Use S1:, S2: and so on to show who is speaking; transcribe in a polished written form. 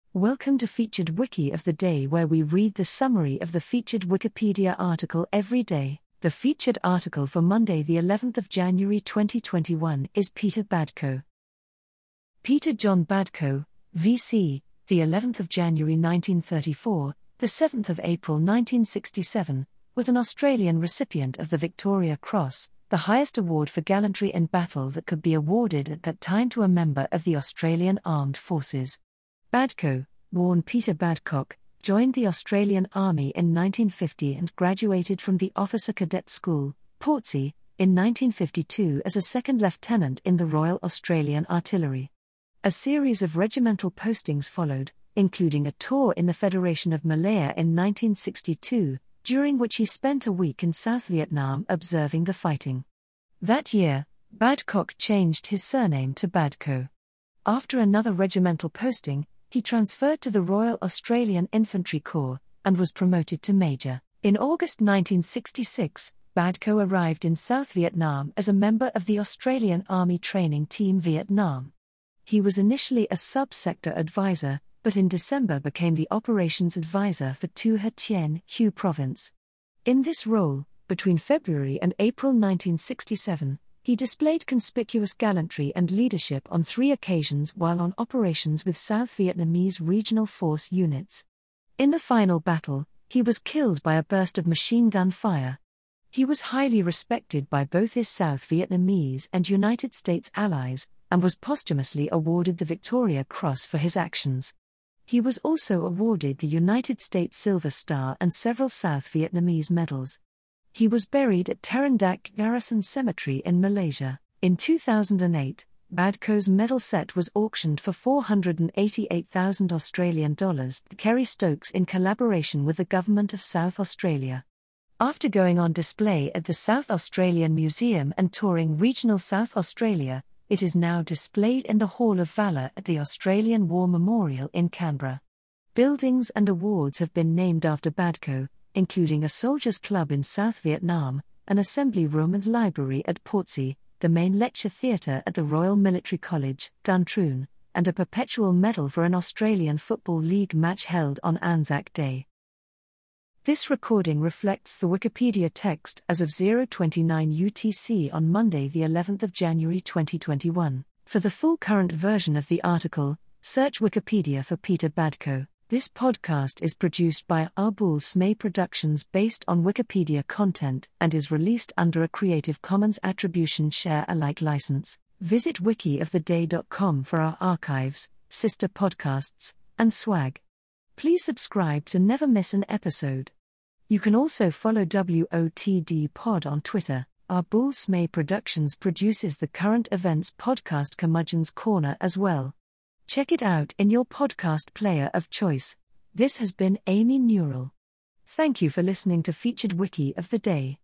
S1: Welcome to Featured Wiki of the Day, where we read the summary of the featured Wikipedia article every day. The featured article for Monday, the 11th of January 2021 is Peter Badko. Peter John Badko, VC, the 11th of January 1934, the 7th of April 1967, was an Australian recipient of the Victoria Cross, the highest award for gallantry in battle that could be awarded at that time to a member of the Australian Armed Forces. Badko, born Peter Badcock, joined the Australian Army in 1950 and graduated from the Officer Cadet School, Portsea, in 1952 as a second lieutenant in the Royal Australian Artillery. A series of regimental postings followed, including a tour in the Federation of Malaya in 1962, during which he spent a week in South Vietnam observing the fighting. That year, Badcock changed his surname to Badko. After another regimental posting, he transferred to the Royal Australian Infantry Corps, and was promoted to Major. In August 1966, Badko arrived in South Vietnam as a member of the Australian Army Training Team Vietnam. He was initially a sub-sector advisor, but in December became the operations advisor for Tu Ha Tien Hue Province. In this role, between February and April 1967, he displayed conspicuous gallantry and leadership on 3 occasions while on operations with South Vietnamese Regional Force units. In the final battle, he was killed by a burst of machine gun fire. He was highly respected by both his South Vietnamese and United States allies, and was posthumously awarded the Victoria Cross for his actions. He was also awarded the United States Silver Star and several South Vietnamese medals. He was buried at Terendak Garrison Cemetery in Malaysia. In 2008, Badko's medal set was auctioned for $488,000 Australian dollars to Kerry Stokes in collaboration with the Government of South Australia. After going on display at the South Australian Museum and touring regional South Australia, it is now displayed in the Hall of Valour at the Australian War Memorial in Canberra. Buildings and awards have been named after Badko, including a Soldiers' Club in South Vietnam, an assembly room and library at Portsea, the main lecture theatre at the Royal Military College, Duntroon, and a perpetual medal for an Australian Football League match held on Anzac Day. This recording reflects the Wikipedia text as of 0:29 UTC on Monday, the 11th of January 2021. For the full current version of the article, search Wikipedia for Peter Badko. This podcast is produced by Arbul Smay Productions based on Wikipedia content and is released under a Creative Commons Attribution Share Alike license. Visit wikioftheday.com for our archives, sister podcasts, and swag. Please subscribe to never miss an episode. You can also follow WOTD Pod on Twitter. Arbul Smay Productions produces the current events podcast Curmudgeon's Corner as well. Check it out in your podcast player of choice. This has been Amy Newell. Thank you for listening to Featured Wiki of the Day.